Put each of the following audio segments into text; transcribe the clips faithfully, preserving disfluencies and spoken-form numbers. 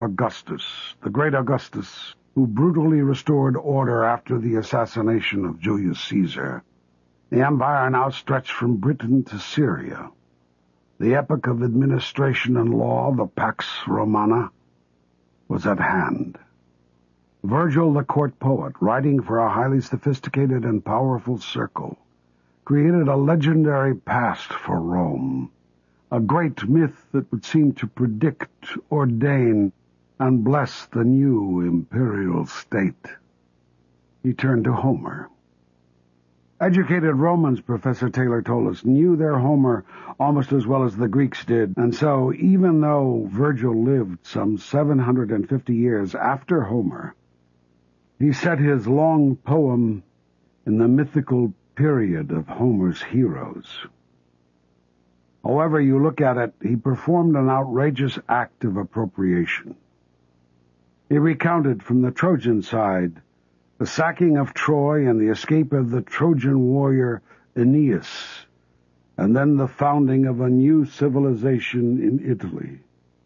Augustus, the great Augustus, who brutally restored order after the assassination of Julius Caesar. The empire now stretched from Britain to Syria. The epoch of administration and law, the Pax Romana, was at hand. Virgil, the court poet, writing for a highly sophisticated and powerful circle, created a legendary past for Rome, a great myth that would seem to predict, ordain, and bless the new imperial state. He turned to Homer. Educated Romans, Professor Taylor told us, knew their Homer almost as well as the Greeks did, and so even though Virgil lived some seven hundred fifty years after Homer, he set his long poem in the mythical period of Homer's heroes. However you look at it, he performed an outrageous act of appropriation. He recounted from the Trojan side the sacking of Troy and the escape of the Trojan warrior Aeneas, and then the founding of a new civilization in Italy.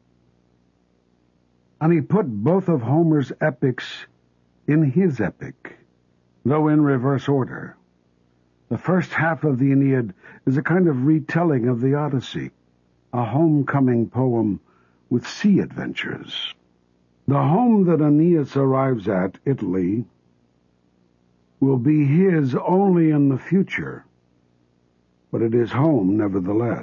And he put both of Homer's epics in his epic, though in reverse order. The first half of the Aeneid is a kind of retelling of the Odyssey, a homecoming poem with sea adventures. The home that Aeneas arrives at, Italy, will be his only in the future, but it is home nevertheless.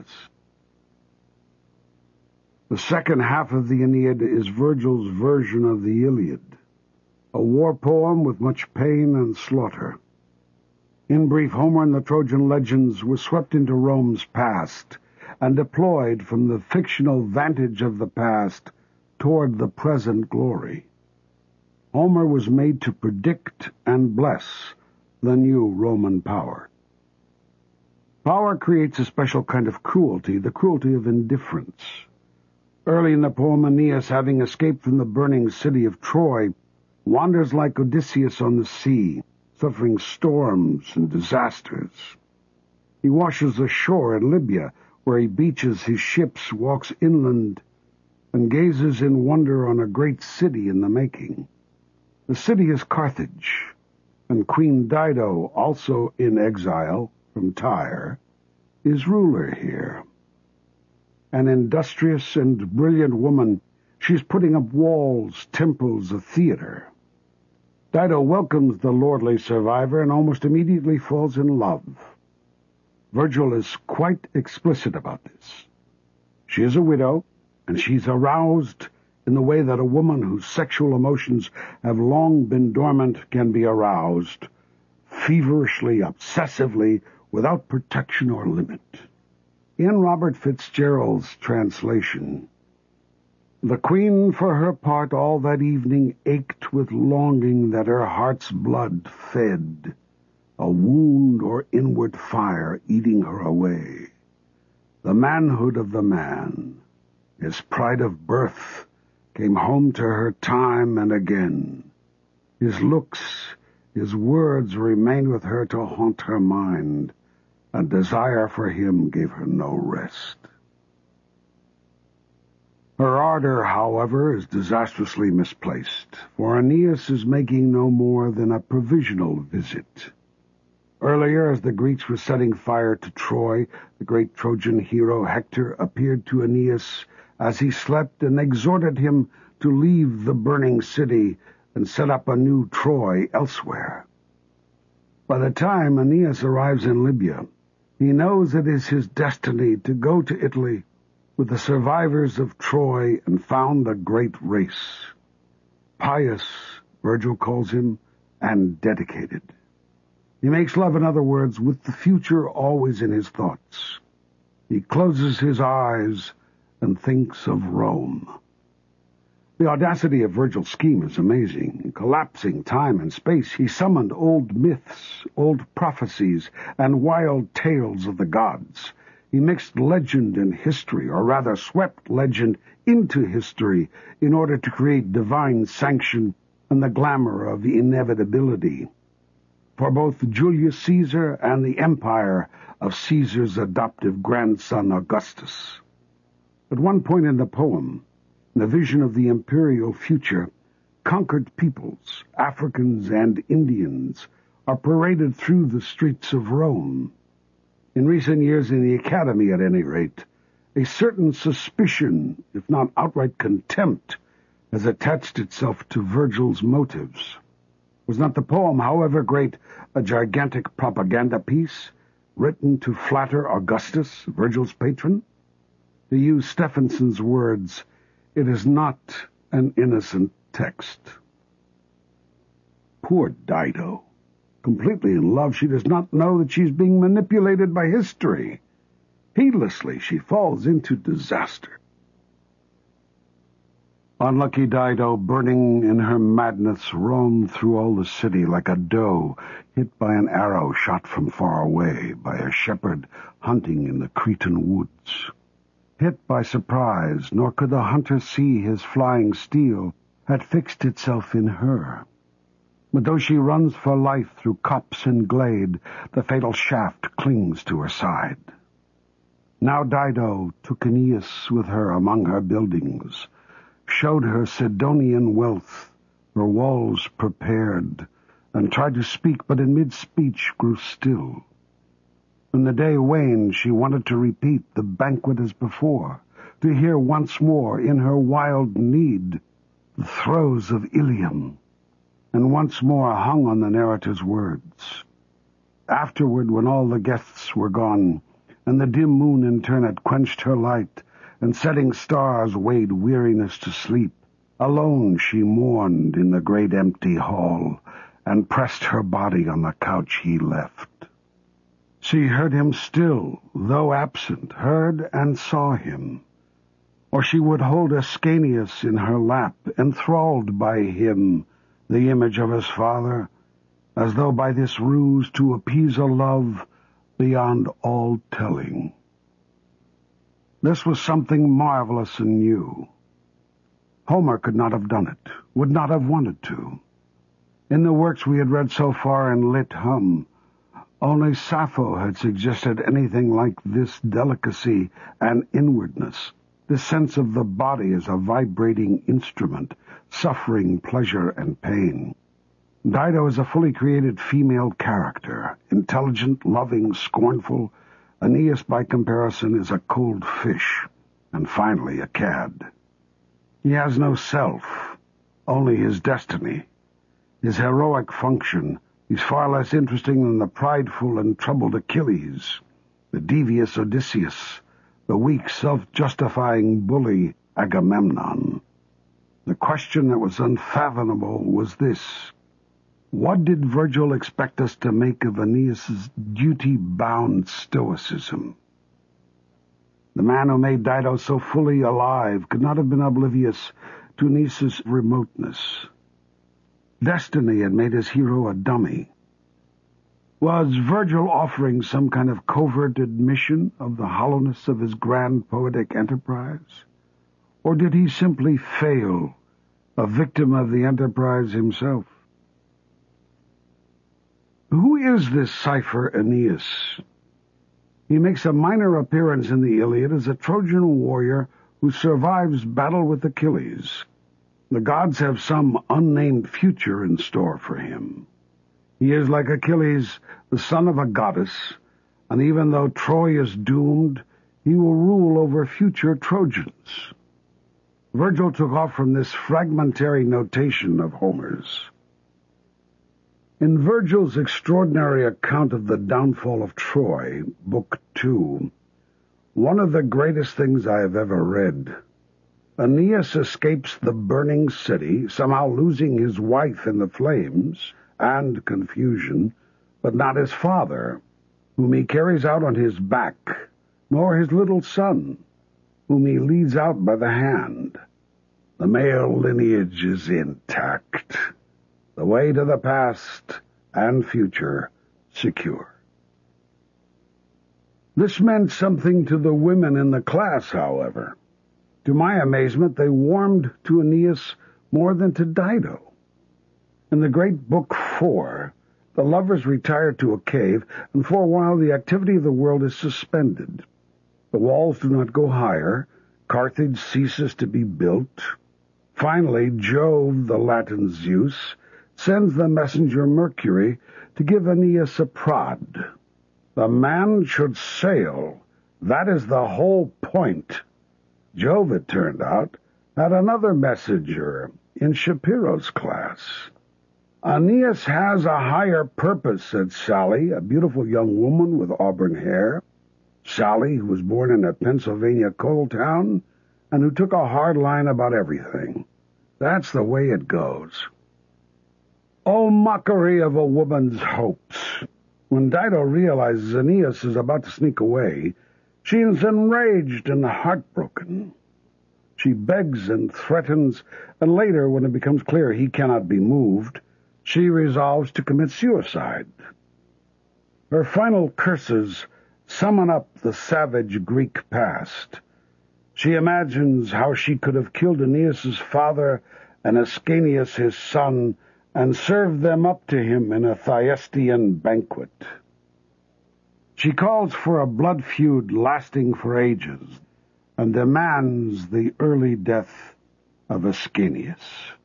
The second half of the Aeneid is Virgil's version of the Iliad, a war poem with much pain and slaughter. In brief, Homer and the Trojan legends were swept into Rome's past and deployed from the fictional vantage of the past toward the present glory. Homer was made to predict and bless the new Roman power. Power creates a special kind of cruelty, the cruelty of indifference. Early in the poem, Aeneas, having escaped from the burning city of Troy, wanders like Odysseus on the sea, suffering storms and disasters. He washes ashore in Libya, where he beaches his ships, walks inland, and gazes in wonder on a great city in the making. The city is Carthage, and Queen Dido, also in exile from Tyre, is ruler here. An industrious and brilliant woman, she is putting up walls, temples, a theater. Dido welcomes the lordly survivor and almost immediately falls in love. Virgil is quite explicit about this. She is a widow, and she's aroused in the way that a woman whose sexual emotions have long been dormant can be aroused, feverishly, obsessively, without protection or limit. In Robert Fitzgerald's translation, the queen for her part all that evening ached with longing that her heart's blood fed, a wound or inward fire eating her away. The manhood of the man, his pride of birth, came home to her time and again. His looks, his words remained with her to haunt her mind, and desire for him gave her no rest. Her ardor, however, is disastrously misplaced, for Aeneas is making no more than a provisional visit. Earlier, as the Greeks were setting fire to Troy, the great Trojan hero Hector appeared to Aeneas as he slept and exhorted him to leave the burning city and set up a new Troy elsewhere. By the time Aeneas arrives in Libya, he knows it is his destiny to go to Italy with the survivors of Troy and found a great race. Pious, Virgil calls him, and dedicated. He makes love, in other words, with the future always in his thoughts. He closes his eyes and thinks of Rome. The audacity of Virgil's scheme is amazing. Collapsing time and space, he summoned old myths, old prophecies, and wild tales of the gods. He mixed legend and history, or rather swept legend into history in order to create divine sanction and the glamour of inevitability for both Julius Caesar and the empire of Caesar's adoptive grandson Augustus. At one point in the poem, In the vision of the imperial future, conquered peoples, Africans and Indians, are paraded through the streets of Rome. In recent years, in the Academy at any rate, a certain suspicion, if not outright contempt, has attached itself to Virgil's motives. Was not the poem, however great, a gigantic propaganda piece, written to flatter Augustus, Virgil's patron? To use Stephenson's words, it is not an innocent text. Poor Dido. Completely in love, she does not know that she is being manipulated by history. Heedlessly, she falls into disaster. Unlucky Dido, burning in her madness, roamed through all the city like a doe hit by an arrow shot from far away by a shepherd hunting in the Cretan woods. Hit by surprise, nor could the hunter see his flying steel had fixed itself in her. But though she runs for life through copse and glade, the fatal shaft clings to her side. Now Dido took Aeneas with her among her buildings, showed her Sidonian wealth, her walls prepared, and tried to speak, but in mid-speech grew still. When the day waned, she wanted to repeat the banquet as before, to hear once more, in her wild need, the throes of Ilium, and once more hung on the narrator's words. Afterward, when all the guests were gone, and the dim moon in turn had quenched her light, and setting stars weighed weariness to sleep, alone she mourned in the great empty hall, and pressed her body on the couch he left. She heard him still, though absent, heard and saw him. Or she would hold Ascanius in her lap, enthralled by him, the image of his father, as though by this ruse to appease a love beyond all telling. This was something marvelous and new. Homer could not have done it, would not have wanted to. In the works we had read so far in Lit Hum, only Sappho had suggested anything like this delicacy and inwardness, this sense of the body as a vibrating instrument, suffering pleasure and pain. Dido is a fully created female character, intelligent, loving, scornful. Aeneas, by comparison, is a cold fish, and finally a cad. He has no self, only his destiny. His heroic function is far less interesting than the prideful and troubled Achilles, the devious Odysseus, the weak, self-justifying bully Agamemnon. The question that was unfathomable was this: what did Virgil expect us to make of Aeneas's duty-bound stoicism? The man who made Dido so fully alive could not have been oblivious to Aeneas's remoteness. Destiny had made his hero a dummy. Was Virgil offering some kind of covert admission of the hollowness of his grand poetic enterprise? Or did he simply fail, a victim of the enterprise himself? Who is this cipher Aeneas? He makes a minor appearance in the Iliad as a Trojan warrior who survives battle with Achilles. The gods have some unnamed future in store for him. He is, like Achilles, the son of a goddess, and even though Troy is doomed, he will rule over future Trojans. Virgil took off from this fragmentary notation of Homer's. In Virgil's extraordinary account of the downfall of Troy, Book Two, one of the greatest things I have ever read, Aeneas escapes the burning city, somehow losing his wife in the flames and confusion, but not his father, whom he carries out on his back, nor his little son, whom he leads out by the hand. The male lineage is intact, the way to the past and future secure. This meant something to the women in the class, however. To my amazement, they warmed to Aeneas more than to Dido. In the great Book Four, the lovers retire to a cave, and for a while the activity of the world is suspended. The walls do not go higher, Carthage ceases to be built. Finally, Jove, the Latin Zeus, sends the messenger Mercury to give Aeneas a prod. The man should sail. That is the whole point. Jove, it turned out, had another messenger in Shapiro's class. Aeneas has a higher purpose, said Sally, a beautiful young woman with auburn hair. Sally, who was born in a Pennsylvania coal town and who took a hard line about everything. That's the way it goes. Oh, mockery of a woman's hopes. When Dido realizes Aeneas is about to sneak away, she is enraged and heartbroken. She begs and threatens, and later, when it becomes clear he cannot be moved, she resolves to commit suicide. Her final curses summon up the savage Greek past. She imagines how she could have killed Aeneas's father and Ascanius his son, and served them up to him in a Thyestean banquet. She calls for a blood feud lasting for ages, and demands the early death of Ascanius.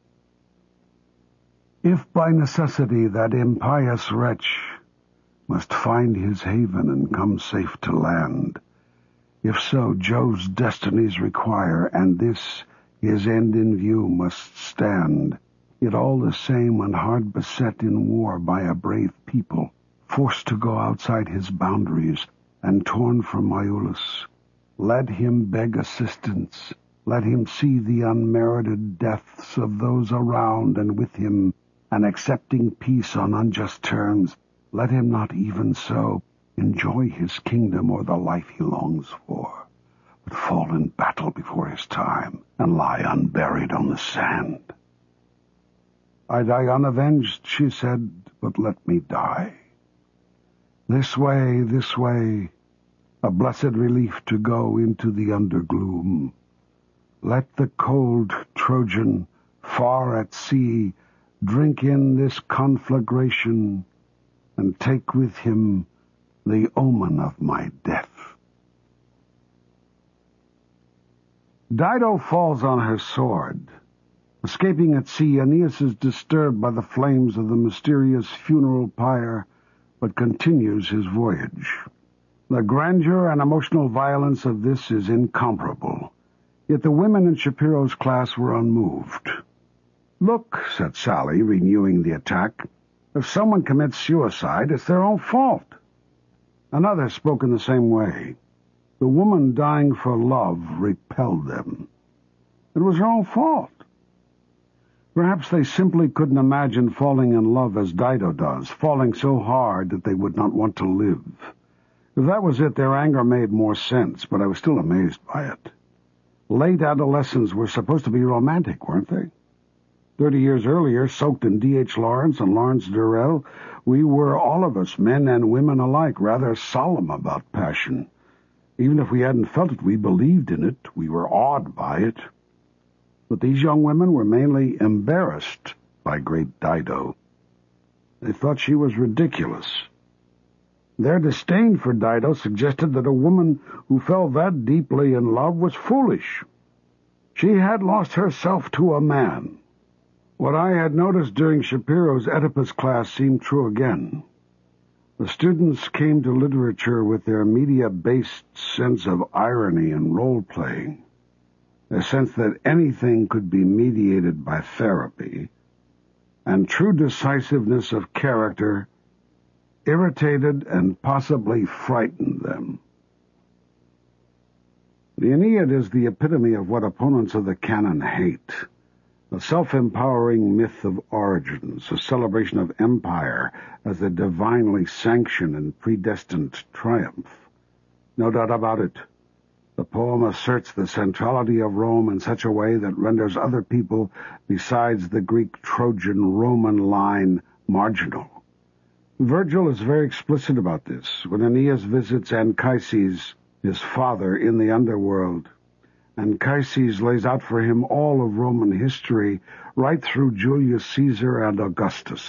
If by necessity that impious wretch must find his haven and come safe to land, if so Jove's destinies require, and this his end in view must stand, yet all the same when hard beset in war by a brave people, forced to go outside his boundaries, and torn from Iülus, let him beg assistance, let him see the unmerited deaths of those around and with him, and accepting peace on unjust terms, let him not even so enjoy his kingdom or the life he longs for, but fall in battle before his time, and lie unburied on the sand. I die unavenged, she said, but let me die. This way, this way, a blessed relief to go into the undergloom. Let the cold Trojan, far at sea, drink in this conflagration, and take with him the omen of my death. Dido falls on her sword. Escaping at sea, Aeneas is disturbed by the flames of the mysterious funeral pyre, but continues his voyage. The grandeur and emotional violence of this is incomparable, yet the women in Shapiro's class were unmoved. Look, said Sally, renewing the attack, if someone commits suicide, it's their own fault. Another spoke in the same way. The woman dying for love repelled them. It was her own fault. Perhaps they simply couldn't imagine falling in love as Dido does, falling so hard that they would not want to live. If that was it, their anger made more sense, but I was still amazed by it. Late adolescents were supposed to be romantic, weren't they? Thirty years earlier, soaked in D H Lawrence and Lawrence Durrell, we were, all of us, men and women alike, rather solemn about passion. Even if we hadn't felt it, we believed in it. We were awed by it. But these young women were mainly embarrassed by great Dido. They thought she was ridiculous. Their disdain for Dido suggested that a woman who fell that deeply in love was foolish. She had lost herself to a man. What I had noticed during Shapiro's Oedipus class seemed true again. The students came to literature with their media-based sense of irony and role-playing, a sense that anything could be mediated by therapy, and true decisiveness of character irritated and possibly frightened them. The Aeneid is the epitome of what opponents of the canon hate. A self-empowering myth of origins, a celebration of empire as a divinely sanctioned and predestined triumph. No doubt about it, the poem asserts the centrality of Rome in such a way that renders other people besides the Greek-Trojan-Roman line marginal. Virgil is very explicit about this when Aeneas visits Anchises, his father, in the underworld. Anchises lays out for him all of Roman history, right through Julius Caesar and Augustus.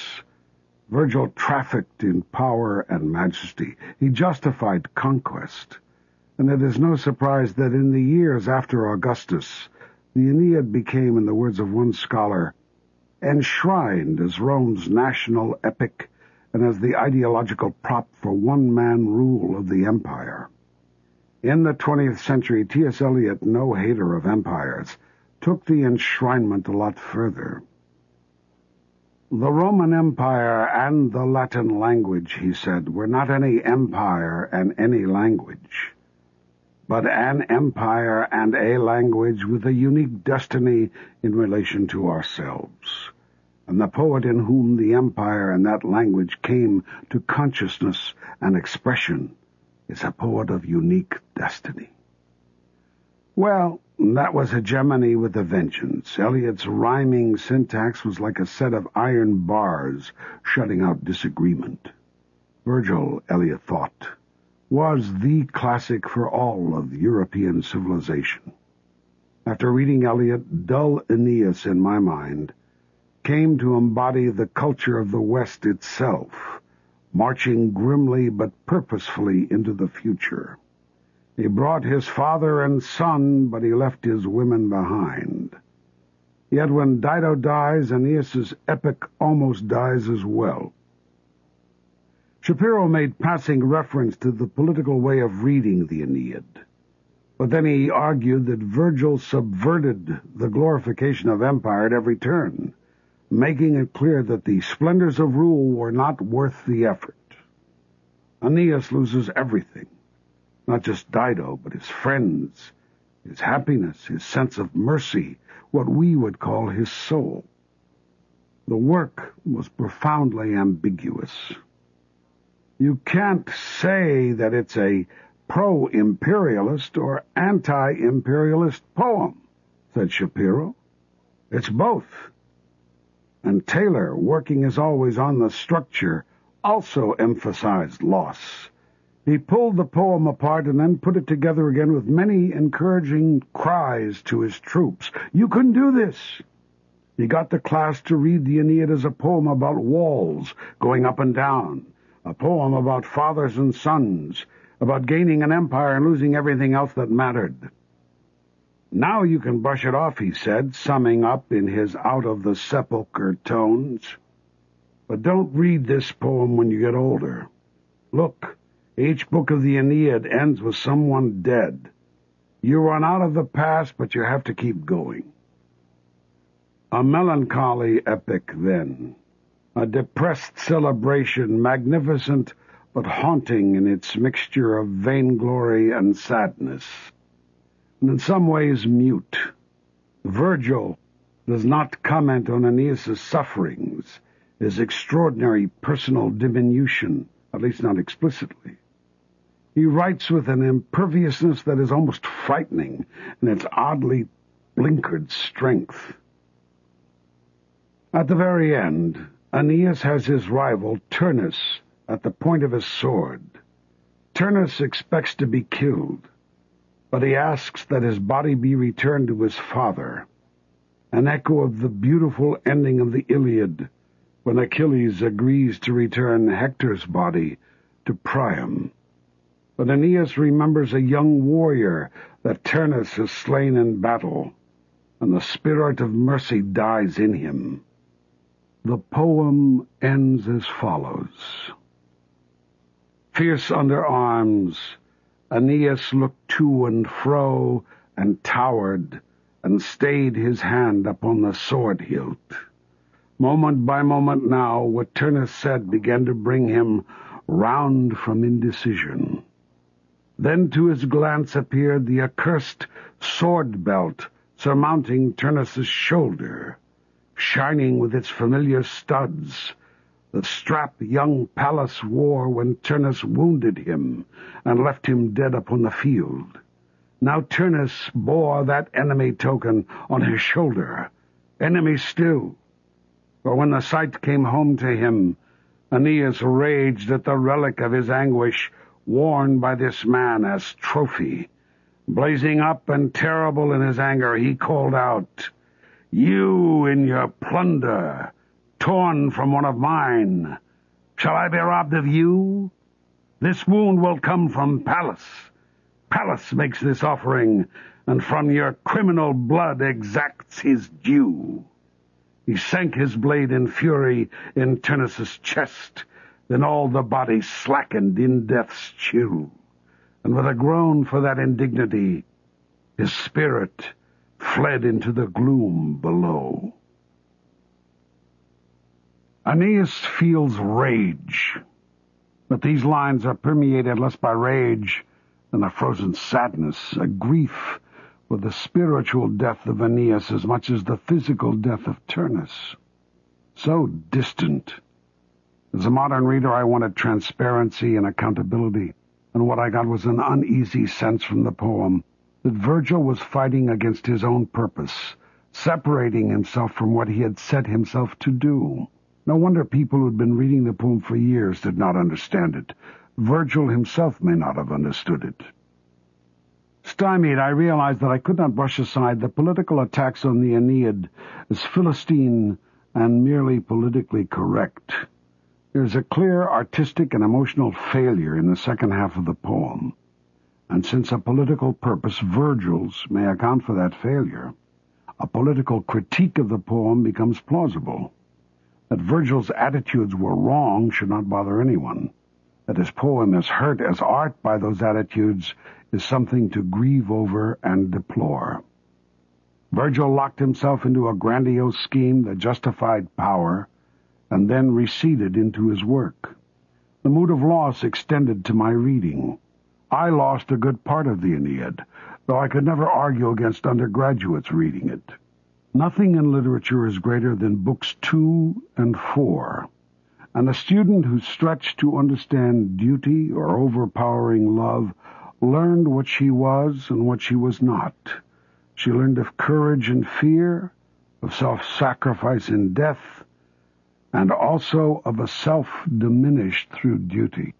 Virgil trafficked in power and majesty. He justified conquest. and it is no surprise that in the years after Augustus, the Aeneid became, in the words of one scholar, enshrined as Rome's national epic and as the ideological prop for one-man rule of the empire. In the twentieth century, T S Eliot, no hater of empires, took the enshrinement a lot further. The Roman Empire and the Latin language, he said, were not any empire and any language, but an empire and a language with a unique destiny in relation to ourselves. And the poet in whom the empire and that language came to consciousness and expression is a poet of unique destiny. Well, that was hegemony with a vengeance. Eliot's rhyming syntax was like a set of iron bars shutting out disagreement. Virgil, Eliot thought, was the classic for all of European civilization. After reading Eliot, dull Aeneas, in my mind, came to embody the culture of the West itself, marching grimly but purposefully into the future. He brought his father and son, but he left his women behind. Yet when Dido dies, Aeneas's epic almost dies as well. Shapiro made passing reference to the political way of reading the Aeneid, but then he argued that Virgil subverted the glorification of empire at every turn, making it clear that the splendors of rule were not worth the effort. Aeneas loses everything, not just Dido, but his friends, his happiness, his sense of mercy, what we would call his soul. The work was profoundly ambiguous. You can't say that it's a pro-imperialist or anti-imperialist poem, said Shapiro. It's both. And Taylor, working as always on the structure, also emphasized loss. He pulled the poem apart and then put it together again with many encouraging cries to his troops. You can do this! He got the class to read the Aeneid as a poem about walls going up and down, a poem about fathers and sons, about gaining an empire and losing everything else that mattered. Now you can brush it off, he said, summing up in his out-of-the-sepulchre tones. But don't read this poem when you get older. Look, each book of the Aeneid ends with someone dead. You run out of the past, but you have to keep going. A melancholy epic, then. A depressed celebration, magnificent but haunting in its mixture of vainglory and sadness, and in some ways mute. Virgil does not comment on Aeneas's sufferings, his extraordinary personal diminution, at least not explicitly. He writes with an imperviousness that is almost frightening in its oddly blinkered strength. At the very end, Aeneas has his rival, Turnus, at the point of his sword. Turnus expects to be killed, but he asks that his body be returned to his father, an echo of the beautiful ending of the Iliad, when Achilles agrees to return Hector's body to Priam. But Aeneas remembers a young warrior that Turnus has slain in battle, and the spirit of mercy dies in him. The poem ends as follows. Fierce under arms, Aeneas looked to and fro, and towered, and stayed his hand upon the sword hilt. Moment by moment now, what Turnus said began to bring him round from indecision. Then to his glance appeared the accursed sword belt surmounting Turnus's shoulder, shining with its familiar studs, the strap young Pallas wore when Turnus wounded him and left him dead upon the field. Now Turnus bore that enemy token on his shoulder, enemy still. For when the sight came home to him, Aeneas raged at the relic of his anguish, worn by this man as trophy. Blazing up and terrible in his anger, he called out, "You in your plunder, torn from one of mine, shall I be robbed of you? This wound will come from Pallas. Pallas makes this offering, and from your criminal blood exacts his due." He sank his blade in fury in Turnus' chest, then all the body slackened in death's chill, and with a groan for that indignity, his spirit fled into the gloom below. Aeneas feels rage, but these lines are permeated less by rage than a frozen sadness, a grief for the spiritual death of Aeneas as much as the physical death of Turnus. So distant. As a modern reader, I wanted transparency and accountability, and what I got was an uneasy sense from the poem that Virgil was fighting against his own purpose, separating himself from what he had set himself to do. No wonder people who had been reading the poem for years did not understand it. Virgil himself may not have understood it. Stymied, I realized that I could not brush aside the political attacks on the Aeneid as Philistine and merely politically correct. There is a clear artistic and emotional failure in the second half of the poem, and since a political purpose, Virgil's, may account for that failure, a political critique of the poem becomes plausible. That Virgil's attitudes were wrong should not bother anyone. That his poem is hurt as art by those attitudes is something to grieve over and deplore. Virgil locked himself into a grandiose scheme that justified power and then receded into his work. The mood of loss extended to my reading. I lost a good part of the Aeneid, though I could never argue against undergraduates reading it. Nothing in literature is greater than books two and four, and a student who stretched to understand duty or overpowering love learned what she was and what she was not. She learned of courage and fear, of self-sacrifice and death, and also of a self diminished through duty.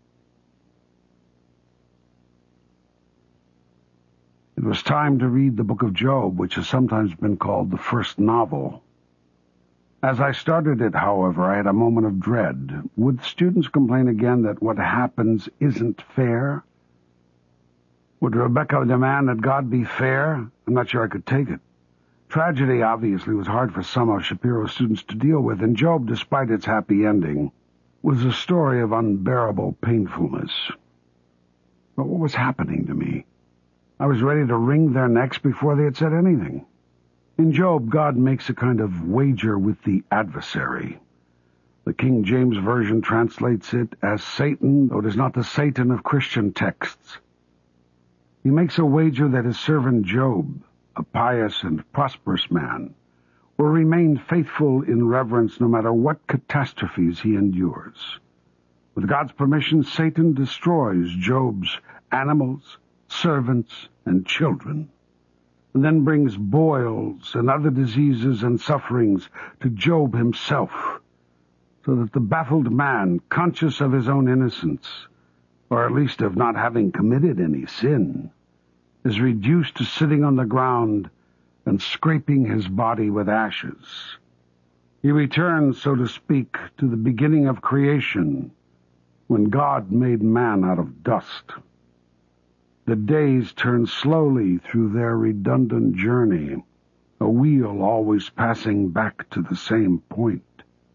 It was time to read the book of Job, which has sometimes been called the first novel. As I started it, however, I had a moment of dread. Would students complain again that what happens isn't fair? Would Rebecca demand that God be fair? I'm not sure I could take it. Tragedy, obviously, was hard for some of Shapiro's students to deal with, and Job, despite its happy ending, was a story of unbearable painfulness. But what was happening to me? I was ready to wring their necks before they had said anything. In Job, God makes a kind of wager with the adversary. The King James Version translates it as Satan, though it is not the Satan of Christian texts. He makes a wager that his servant Job, a pious and prosperous man, will remain faithful in reverence no matter what catastrophes he endures. With God's permission, Satan destroys Job's animals, servants, and children, and then brings boils and other diseases and sufferings to Job himself, so that the baffled man, conscious of his own innocence, or at least of not having committed any sin, is reduced to sitting on the ground and scraping his body with ashes. He returns, so to speak, to the beginning of creation, when God made man out of dust. The days turn slowly through their redundant journey, a wheel always passing back to the same point.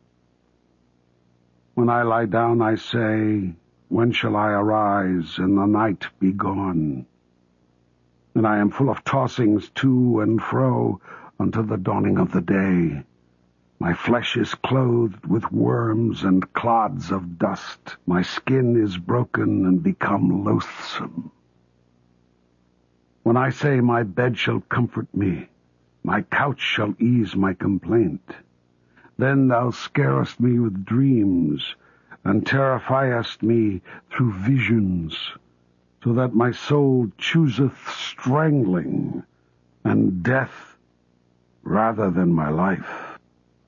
When I lie down, I say, when shall I arise and the night be gone? And I am full of tossings to and fro until the dawning of the day. My flesh is clothed with worms and clods of dust. My skin is broken and become loathsome. When I say my bed shall comfort me, my couch shall ease my complaint, then thou scarest me with dreams, and terrifiest me through visions, so that my soul chooseth strangling and death rather than my life.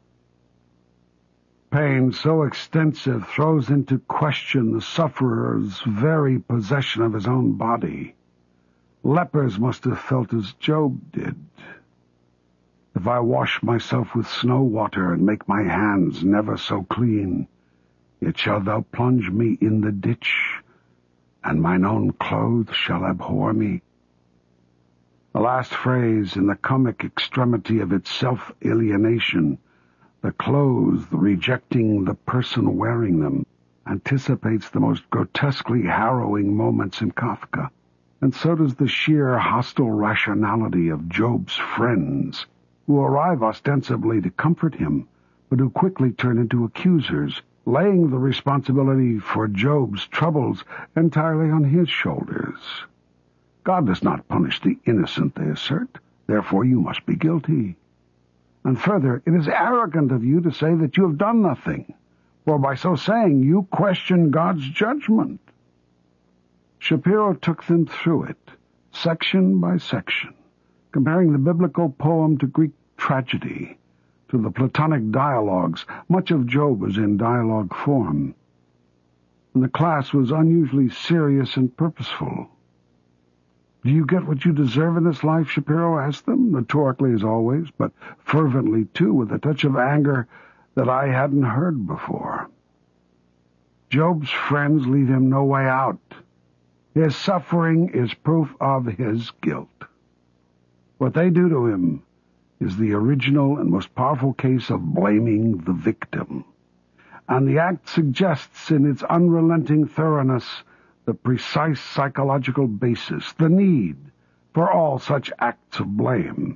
Pain so extensive throws into question the sufferer's very possession of his own body. Lepers must have felt as Job did. If I wash myself with snow water and make my hands never so clean, yet shalt thou plunge me in the ditch, and mine own clothes shall abhor me. The last phrase, in the comic extremity of its self-alienation, the clothes rejecting the person wearing them, anticipates the most grotesquely harrowing moments in Kafka, and so does the sheer hostile rationality of Job's friends, who arrive ostensibly to comfort him, but who quickly turn into accusers, laying the responsibility for Job's troubles entirely on his shoulders. God does not punish the innocent, they assert, therefore you must be guilty. And further, it is arrogant of you to say that you have done nothing, for by so saying you question God's judgment. Shapiro took them through it, section by section, comparing the biblical poem to Greek tragedy, to the Platonic dialogues. Much of Job was in dialogue form, and the class was unusually serious and purposeful. Do you get what you deserve in this life? Shapiro asked them, rhetorically as always, but fervently too, with a touch of anger that I hadn't heard before. Job's friends leave him no way out. His suffering is proof of his guilt. What they do to him is the original and most powerful case of blaming the victim, and the act suggests in its unrelenting thoroughness the precise psychological basis, the need for all such acts of blame.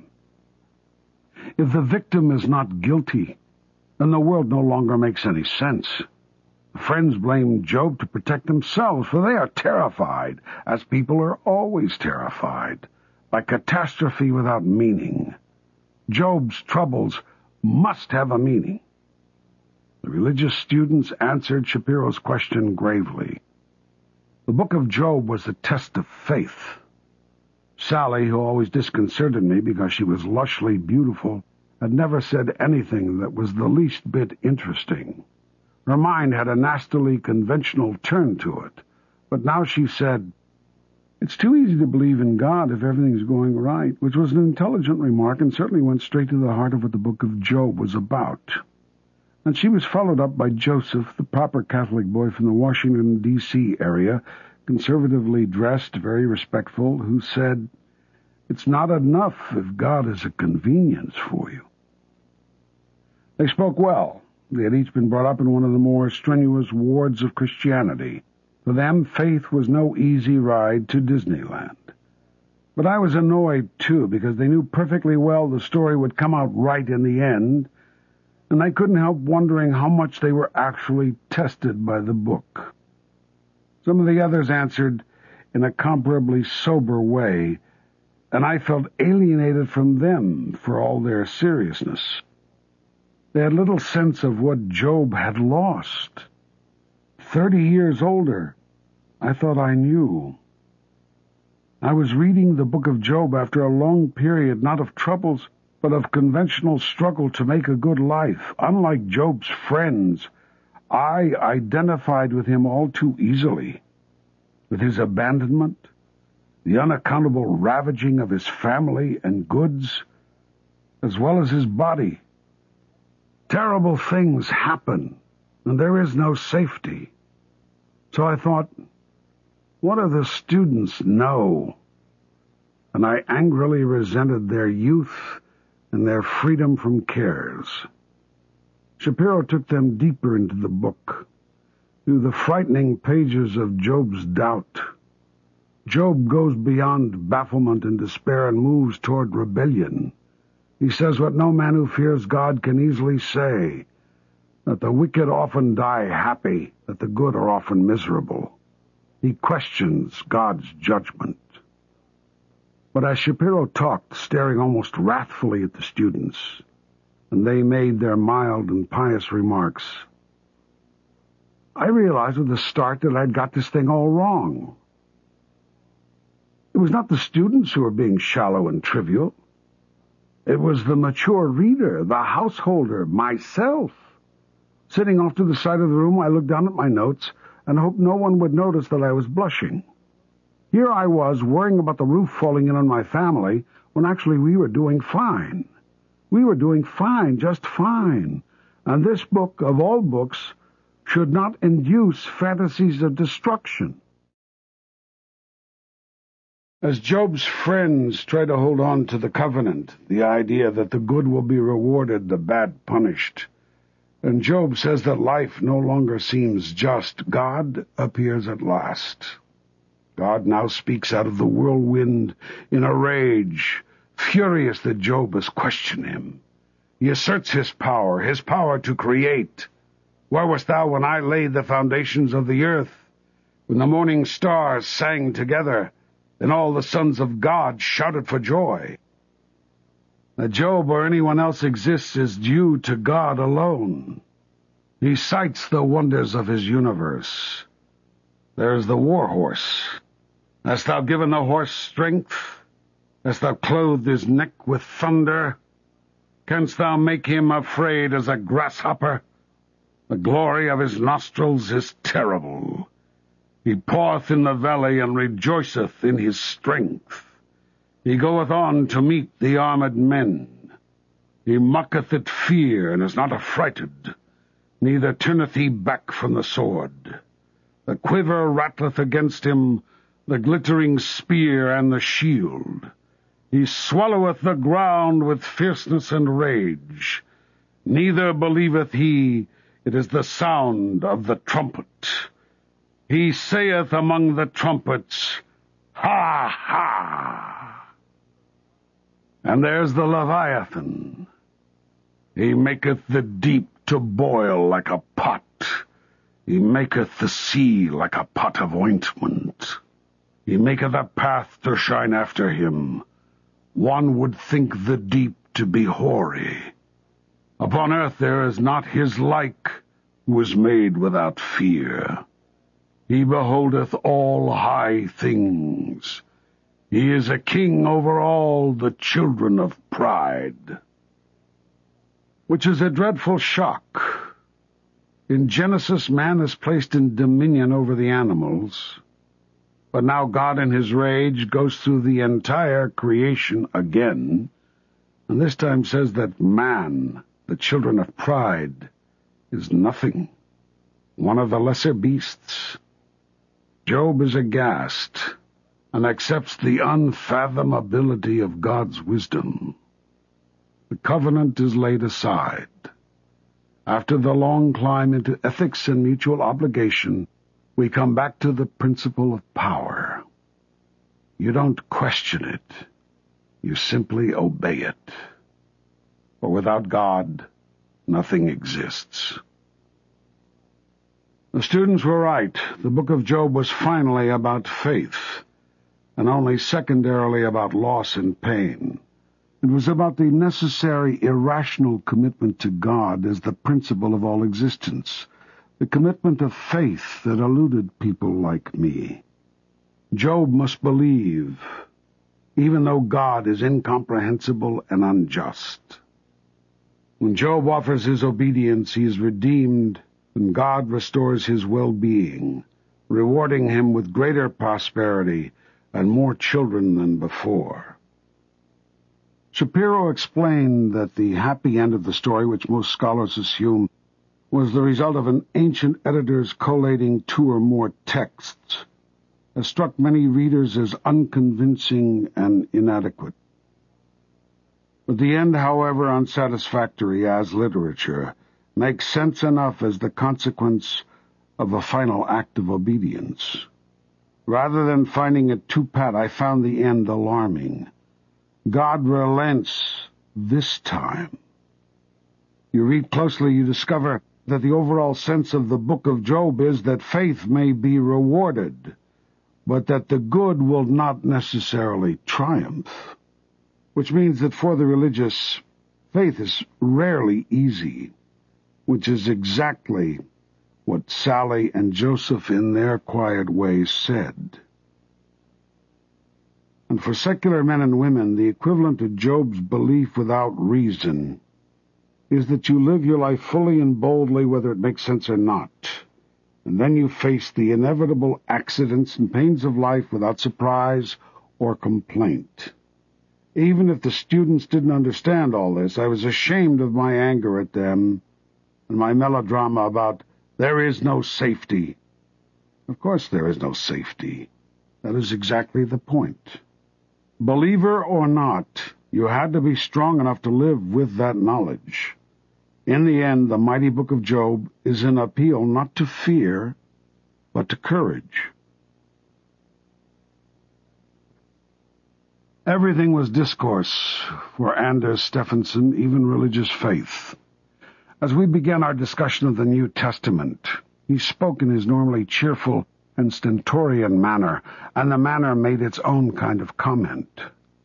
If the victim is not guilty, then the world no longer makes any sense. The friends blame Job to protect themselves, for they are terrified, as people are always terrified, by catastrophe without meaning. Job's troubles must have a meaning. The religious students answered Shapiro's question gravely. The book of Job was a test of faith. Sally, who always disconcerted me because she was lushly beautiful, had never said anything that was the least bit interesting. Her mind had a nastily conventional turn to it, but now she said, "It's too easy to believe in God if everything's going right," which was an intelligent remark and certainly went straight to the heart of what the book of Job was about. And she was followed up by Joseph, the proper Catholic boy from the Washington, D C area, conservatively dressed, very respectful, who said, "It's not enough if God is a convenience for you." They spoke well. They had each been brought up in one of the more strenuous wards of Christianity. For them, faith was no easy ride to Disneyland. But I was annoyed, too, because they knew perfectly well the story would come out right in the end, and I couldn't help wondering how much they were actually tested by the book. Some of the others answered in a comparably sober way, and I felt alienated from them for all their seriousness. They had little sense of what Job had lost. Thirty years older, I thought I knew. I was reading the book of Job after a long period, not of troubles, but of conventional struggle to make a good life. Unlike Job's friends, I identified with him all too easily, with his abandonment, the unaccountable ravaging of his family and goods, as well as his body. Terrible things happen, and there is no safety. So I thought, what do the students know? And I angrily resented their youth and their freedom from cares. Shapiro took them deeper into the book, through the frightening pages of Job's doubt. Job goes beyond bafflement and despair and moves toward rebellion. He says what no man who fears God can easily say, that the wicked often die happy, that the good are often miserable. He questions God's judgment. But as Shapiro talked, staring almost wrathfully at the students, and they made their mild and pious remarks, I realized at the start that I'd got this thing all wrong. It was not the students who were being shallow and trivial. It was the mature reader, the householder, myself. Sitting off to the side of the room, I looked down at my notes and hoped no one would notice that I was blushing. Here I was, worrying about the roof falling in on my family, when actually we were doing fine. We were doing fine, just fine. And this book, of all books, should not induce fantasies of destruction. As Job's friends try to hold on to the covenant, the idea that the good will be rewarded, the bad punished, and Job says that life no longer seems just, God appears at last. God now speaks out of the whirlwind in a rage, furious that Job has questioned him. He asserts his power, his power to create. Where wast thou when I laid the foundations of the earth? When the morning stars sang together, and all the sons of God shouted for joy. That Job or anyone else exists is due to God alone. He cites the wonders of his universe. There is the war horse. Hast thou given the horse strength? Hast thou clothed his neck with thunder? Canst thou make him afraid as a grasshopper? The glory of his nostrils is terrible. He paweth in the valley, and rejoiceth in his strength. He goeth on to meet the armed men. He mocketh at fear, and is not affrighted, neither turneth he back from the sword. The quiver rattleth against him, the glittering spear and the shield. He swalloweth the ground with fierceness and rage. Neither believeth he it is the sound of the trumpet. He saith among the trumpets, Ha, ha! And there's the Leviathan. He maketh the deep to boil like a pot. He maketh the sea like a pot of ointment. He maketh a path to shine after him. One would think the deep to be hoary. Upon earth there is not his like, who is made without fear. He beholdeth all high things. He is a king over all the children of pride. Which is a dreadful shock. In Genesis, man is placed in dominion over the animals, but now God in his rage goes through the entire creation again, and this time says that man, the children of pride, is nothing, one of the lesser beasts. Job is aghast and accepts the unfathomability of God's wisdom. The covenant is laid aside. After the long climb into ethics and mutual obligation, we come back to the principle of power. You don't question it. You simply obey it. For without God, nothing exists. The students were right. The book of Job was finally about faith, and only secondarily about loss and pain. It was about the necessary irrational commitment to God as the principle of all existence, the commitment of faith that eluded people like me. Job must believe, even though God is incomprehensible and unjust. When Job offers his obedience, he is redeemed, and God restores his well-being, rewarding him with greater prosperity and more children than before. Shapiro explained that the happy end of the story, which most scholars assume, was the result of an ancient editor's collating two or more texts, has struck many readers as unconvincing and inadequate. But the end, however unsatisfactory as literature, makes sense enough as the consequence of a final act of obedience. Rather than finding it too pat, I found the end alarming. God relents this time. You read closely, you discover that the overall sense of the book of Job is that faith may be rewarded, but that the good will not necessarily triumph, which means that for the religious, faith is rarely easy, which is exactly what Sally and Joseph in their quiet way said. And for secular men and women, the equivalent of Job's belief without reason is that you live your life fully and boldly whether it makes sense or not, and then you face the inevitable accidents and pains of life without surprise or complaint. Even if the students didn't understand all this, I was ashamed of my anger at them and my melodrama about there is no safety. Of course there is no safety. That is exactly the point. Believer or not, you had to be strong enough to live with that knowledge. In the end, the mighty book of Job is an appeal not to fear, but to courage. Everything was discourse for Anders Stephenson, even religious faith. As we began our discussion of the New Testament, he spoke in his normally cheerful and stentorian manner, and the manner made its own kind of comment.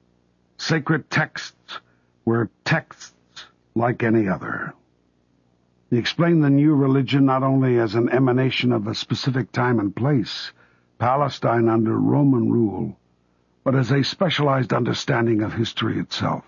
Sacred texts were texts like any other. He explained the new religion not only as an emanation of a specific time and place, Palestine under Roman rule, but as a specialized understanding of history itself.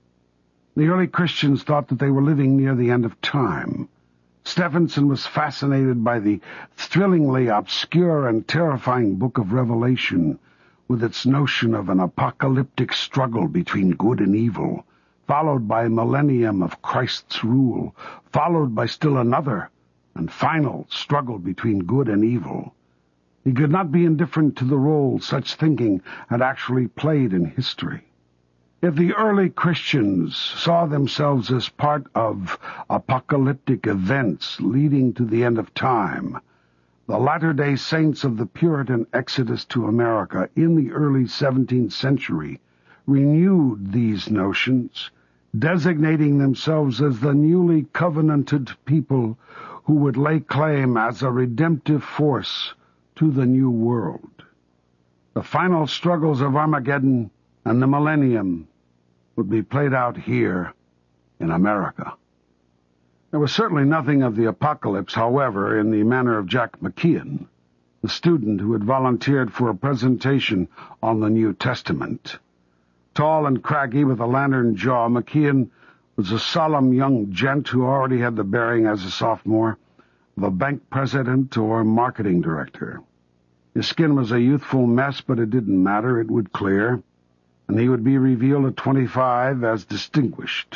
The early Christians thought that they were living near the end of time. Stephenson was fascinated by the thrillingly obscure and terrifying book of Revelation, with its notion of an apocalyptic struggle between good and evil, followed by a millennium of Christ's rule, followed by still another and final struggle between good and evil. He could not be indifferent to the role such thinking had actually played in history. If the early Christians saw themselves as part of apocalyptic events leading to the end of time, the latter-day saints of the Puritan exodus to America in the early seventeenth century renewed these notions, designating themselves as the newly covenanted people who would lay claim as a redemptive force to the new world. The final struggles of Armageddon and the millennium would be played out here in America. There was certainly nothing of the apocalypse, however, in the manner of Jack McKeon, the student who had volunteered for a presentation on the New Testament. Tall and craggy with a lantern jaw, McKeon was a solemn young gent who already had the bearing as a sophomore of a bank president or marketing director. His skin was a youthful mess, but it didn't matter. It would clear, and he would be revealed at twenty-five as distinguished.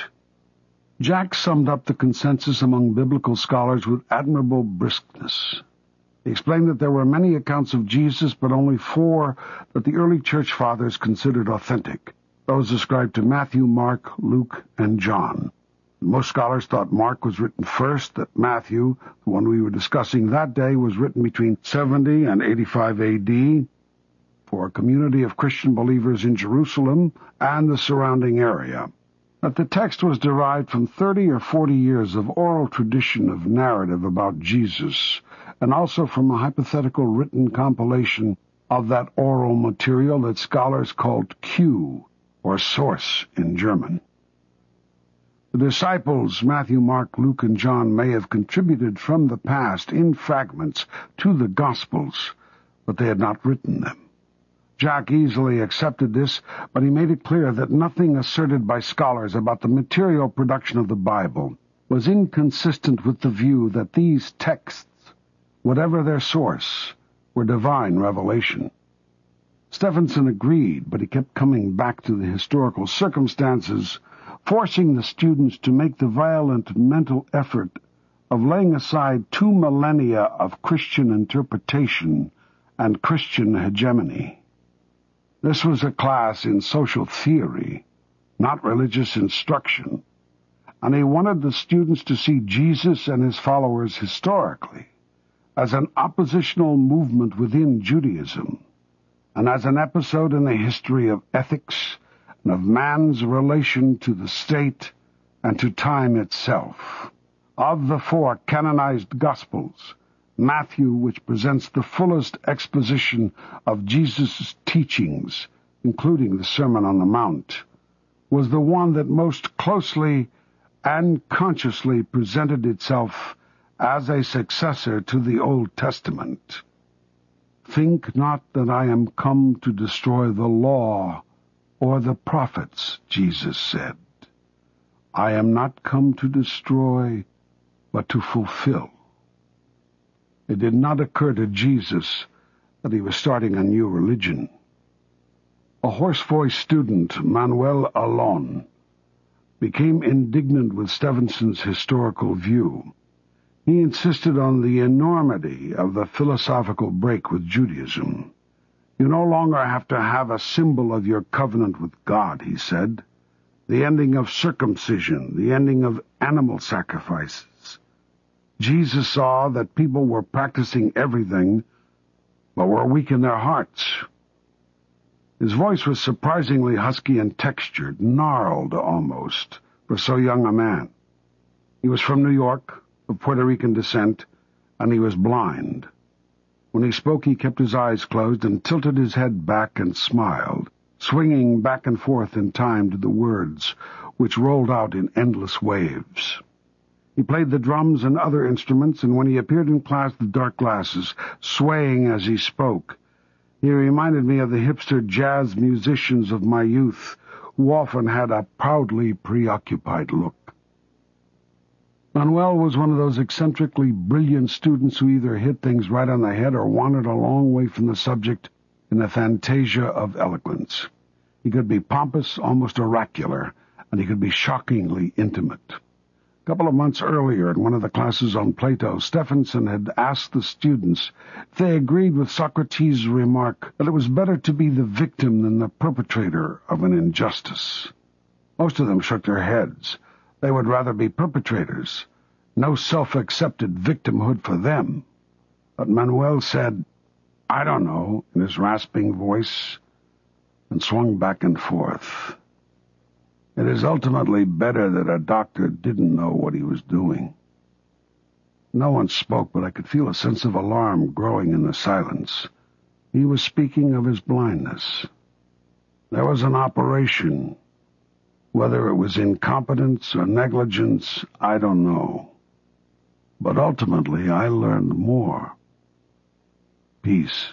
Jack summed up the consensus among biblical scholars with admirable briskness. He explained that there were many accounts of Jesus, but only four that the early church fathers considered authentic, those ascribed to Matthew, Mark, Luke, and John. Most scholars thought Mark was written first, that Matthew, the one we were discussing that day, was written between seventy and eighty-five A D for a community of Christian believers in Jerusalem and the surrounding area. That the text was derived from thirty or forty years of oral tradition of narrative about Jesus, and also from a hypothetical written compilation of that oral material that scholars called Q, or source in German. The disciples, Matthew, Mark, Luke, and John, may have contributed from the past in fragments to the Gospels, but they had not written them. Jack easily accepted this, but he made it clear that nothing asserted by scholars about the material production of the Bible was inconsistent with the view that these texts, whatever their source, were divine revelation. Stephenson agreed, but he kept coming back to the historical circumstances, forcing the students to make the violent mental effort of laying aside two millennia of Christian interpretation and Christian hegemony. This was a class in social theory, not religious instruction, and he wanted the students to see Jesus and his followers historically as an oppositional movement within Judaism, and as an episode in the history of ethics and of man's relation to the state and to time itself. Of the four canonized Gospels, Matthew, which presents the fullest exposition of Jesus' teachings, including the Sermon on the Mount, was the one that most closely and consciously presented itself as a successor to the Old Testament. "Think not that I am come to destroy the law or the prophets," Jesus said. "I am not come to destroy, but to fulfill." It did not occur to Jesus that he was starting a new religion. A hoarse-voiced student, Manuel Alon, became indignant with Stevenson's historical view. He insisted on the enormity of the philosophical break with Judaism. You no longer have to have a symbol of your covenant with God, he said. The ending of circumcision, the ending of animal sacrifices. Jesus saw that people were practicing everything, but were weak in their hearts. His voice was surprisingly husky and textured, gnarled almost, for so young a man. He was from New York, of Puerto Rican descent, and he was blind. When he spoke, he kept his eyes closed and tilted his head back and smiled, swinging back and forth in time to the words, which rolled out in endless waves. He played the drums and other instruments, and when he appeared in class with dark glasses, swaying as he spoke, he reminded me of the hipster jazz musicians of my youth, who often had a proudly preoccupied look. Manuel was one of those eccentrically brilliant students who either hit things right on the head or wandered a long way from the subject in a fantasia of eloquence. He could be pompous, almost oracular, and he could be shockingly intimate. A couple of months earlier, in one of the classes on Plato, Stephenson had asked the students if they agreed with Socrates' remark that it was better to be the victim than the perpetrator of an injustice. Most of them shook their heads. They would rather be perpetrators. No self-accepted victimhood for them. But Manuel said, "I don't know," in his rasping voice, and swung back and forth. It is ultimately better that a doctor didn't know what he was doing. No one spoke, but I could feel a sense of alarm growing in the silence. He was speaking of his blindness. There was an operation. Whether it was incompetence or negligence, I don't know. But ultimately, I learned more. Peace.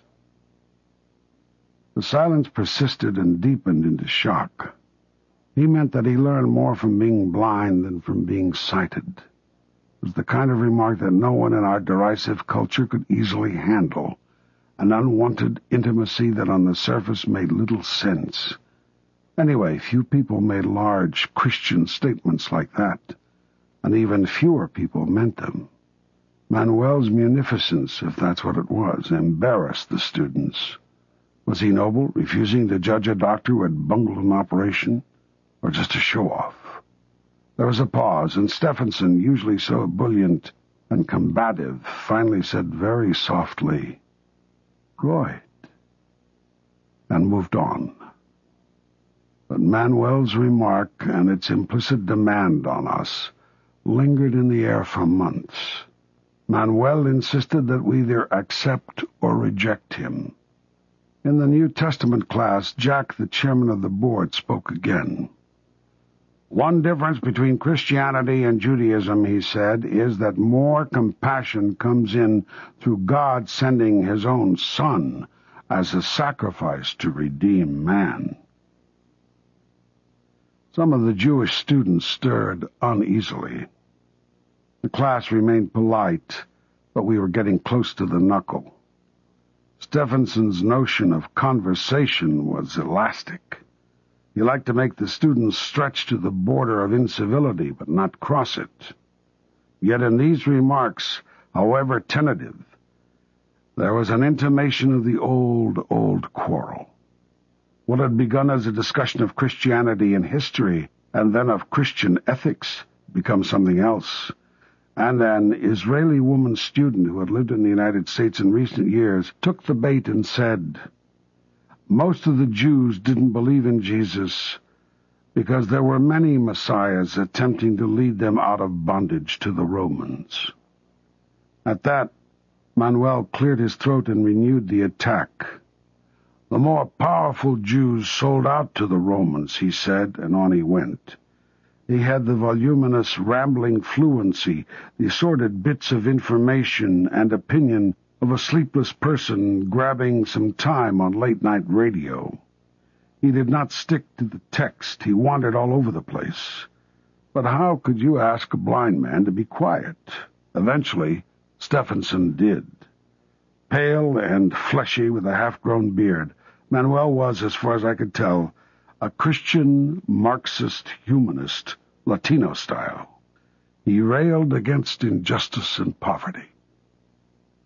The silence persisted and deepened into shock. He meant that he learned more from being blind than from being sighted. It was the kind of remark that no one in our derisive culture could easily handle, an unwanted intimacy that on the surface made little sense. Anyway, few people made large Christian statements like that, and even fewer people meant them. Manuel's munificence, if that's what it was, embarrassed the students. Was he noble, refusing to judge a doctor who had bungled an operation, or just a show-off? There was a pause, and Stephenson, usually so ebullient and combative, finally said very softly, "Right," and moved on. But Manuel's remark and its implicit demand on us lingered in the air for months. Manuel insisted that we either accept or reject him. In the New Testament class, Jack, the chairman of the board, spoke again. "One difference between Christianity and Judaism," he said, "is that more compassion comes in through God sending his own Son as a sacrifice to redeem man." Some of the Jewish students stirred uneasily. The class remained polite, but we were getting close to the knuckle. Stephenson's notion of conversation was elastic. He liked to make the students stretch to the border of incivility, but not cross it. Yet in these remarks, however tentative, there was an intimation of the old, old quarrel. What had begun as a discussion of Christianity and history, and then of Christian ethics, become something else. And an Israeli woman student who had lived in the United States in recent years took the bait and said, "Most of the Jews didn't believe in Jesus because there were many messiahs attempting to lead them out of bondage to the Romans." At that, Manuel cleared his throat and renewed the attack. "The more powerful Jews sold out to the Romans," he said, and on he went. He had the voluminous, rambling fluency, the assorted bits of information and opinion of a sleepless person grabbing some time on late-night radio. He did not stick to the text. He wandered all over the place. But how could you ask a blind man to be quiet? Eventually, Stephenson did. Pale and fleshy with a half-grown beard, Manuel was, as far as I could tell, a Christian Marxist humanist, Latino style. He railed against injustice and poverty.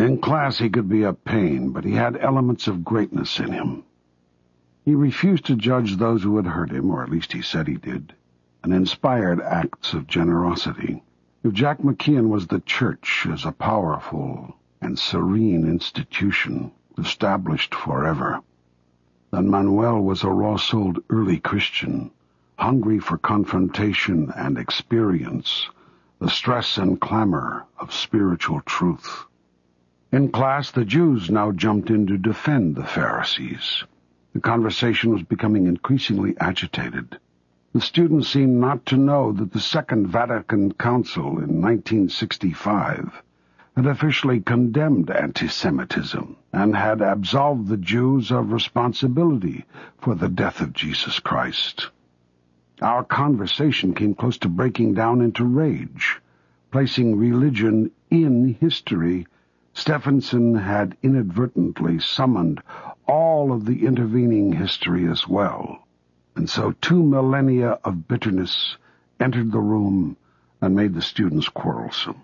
In class he could be a pain, but he had elements of greatness in him. He refused to judge those who had hurt him, or at least he said he did, and inspired acts of generosity. If Jack McKeon was the church as a powerful and serene institution, established forever, then Manuel was a raw-souled early Christian, hungry for confrontation and experience, the stress and clamor of spiritual truth. In class, the Jews now jumped in to defend the Pharisees. The conversation was becoming increasingly agitated. The students seemed not to know that the Second Vatican Council in nineteen sixty-five had officially condemned anti-Semitism and had absolved the Jews of responsibility for the death of Jesus Christ. Our conversation came close to breaking down into rage. Placing religion in history, Stephenson had inadvertently summoned all of the intervening history as well, and so two millennia of bitterness entered the room and made the students quarrelsome.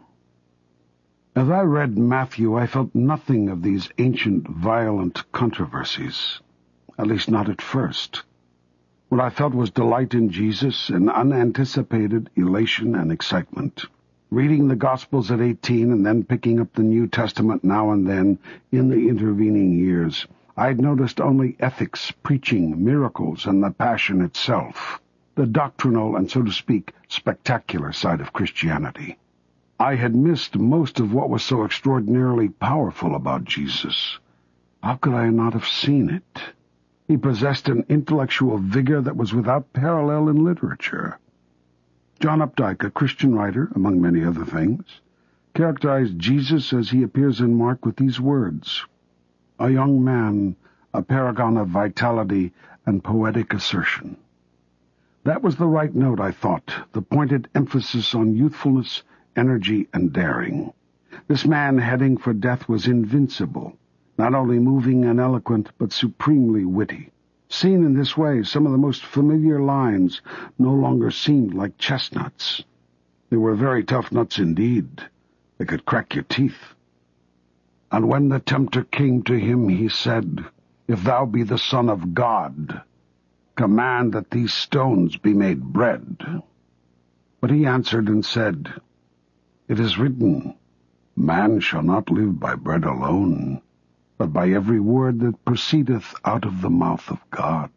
As I read Matthew, I felt nothing of these ancient, violent controversies, at least not at first. What I felt was delight in Jesus and unanticipated elation and excitement. Reading the Gospels at eighteen and then picking up the New Testament now and then in the intervening years, I had noticed only ethics, preaching, miracles, and the Passion itself, the doctrinal and, so to speak, spectacular side of Christianity. I had missed most of what was so extraordinarily powerful about Jesus. How could I not have seen it? He possessed an intellectual vigor that was without parallel in literature. John Updike, a Christian writer, among many other things, characterized Jesus as he appears in Mark with these words: a young man, a paragon of vitality and poetic assertion. That was the right note, I thought, the pointed emphasis on youthfulness, energy, and daring. This man heading for death was invincible, not only moving and eloquent, but supremely witty. Seen in this way, some of the most familiar lines no longer seemed like chestnuts. They were very tough nuts indeed. They could crack your teeth. And when the tempter came to him, he said, If thou be the Son of God, command that these stones be made bread. But he answered and said, It is written, Man shall not live by bread alone, but by every word that proceedeth out of the mouth of God.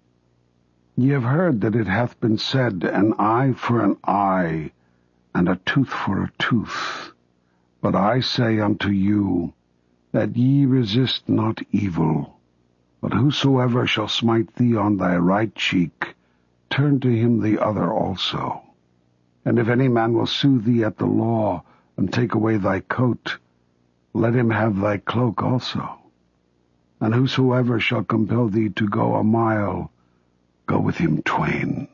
Ye have heard that it hath been said, An eye for an eye, and a tooth for a tooth. But I say unto you, that ye resist not evil, but whosoever shall smite thee on thy right cheek, turn to him the other also. And if any man will sue thee at the law, and take away thy coat, let him have thy cloak also. And whosoever shall compel thee to go a mile, go with him twain.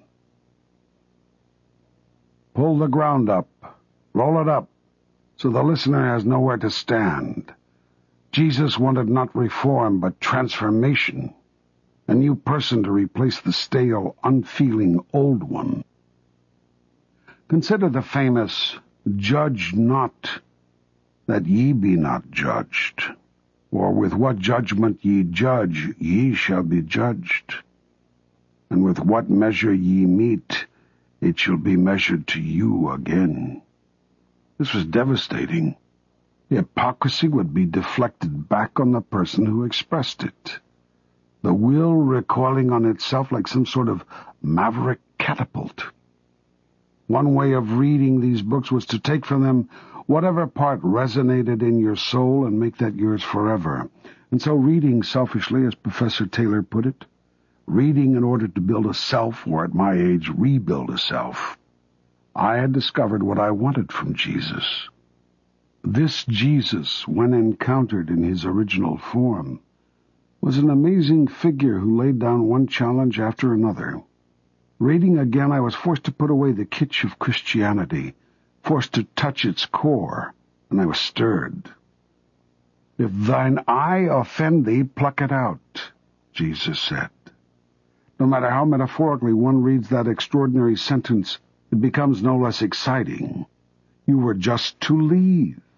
Pull the ground up, roll it up, so the listener has nowhere to stand. Jesus wanted not reform, but transformation, a new person to replace the stale, unfeeling old one. Consider the famous, Judge not, that ye be not judged, or with what judgment ye judge, ye shall be judged. And with what measure ye meet, it shall be measured to you again. This was devastating. The hypocrisy would be deflected back on the person who expressed it, the will recoiling on itself like some sort of maverick catapult. One way of reading these books was to take from them whatever part resonated in your soul and make that yours forever. And so reading selfishly, as Professor Taylor put it, reading in order to build a self, or at my age, rebuild a self, I had discovered what I wanted from Jesus. This Jesus, when encountered in his original form, was an amazing figure who laid down one challenge after another. Reading again, I was forced to put away the kitsch of Christianity, forced to touch its core, and I was stirred. If thine eye offend thee, pluck it out, Jesus said. No matter how metaphorically one reads that extraordinary sentence, it becomes no less exciting. You were just to leave.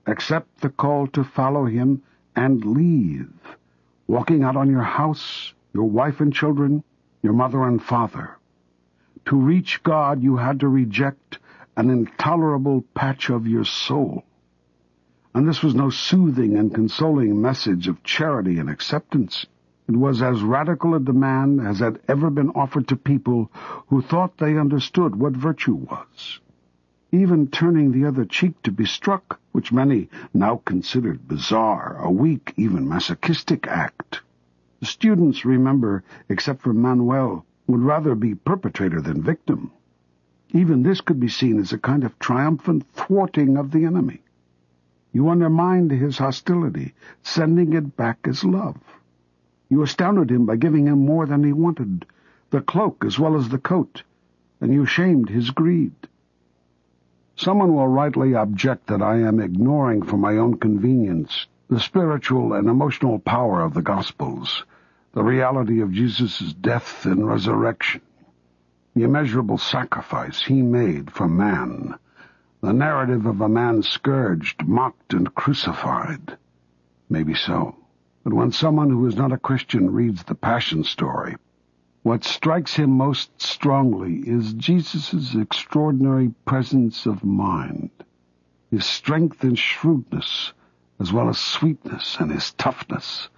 accept the call to follow him, and leave, walking out on your house, your wife and children, your mother and father. To reach God, you had to reject an intolerable patch of your soul. And this was no soothing and consoling message of charity and acceptance. It was as radical a demand as had ever been offered to people who thought they understood what virtue was. Even turning the other cheek to be struck, which many now considered bizarre, a weak, even masochistic act. The students, remember, except for Manuel, would rather be perpetrator than victim. Even this could be seen as a kind of triumphant thwarting of the enemy. You undermined his hostility, sending it back as love. You astounded him by giving him more than he wanted, the cloak as well as the coat, and you shamed his greed. Someone will rightly object that I am ignoring for my own convenience the spiritual and emotional power of the Gospels, the reality of Jesus' death and resurrection, the immeasurable sacrifice he made for man, the narrative of a man scourged, mocked, and crucified. Maybe so. But when someone who is not a Christian reads the Passion story, what strikes him most strongly is Jesus' extraordinary presence of mind, his strength and shrewdness, as well as sweetness and his toughness,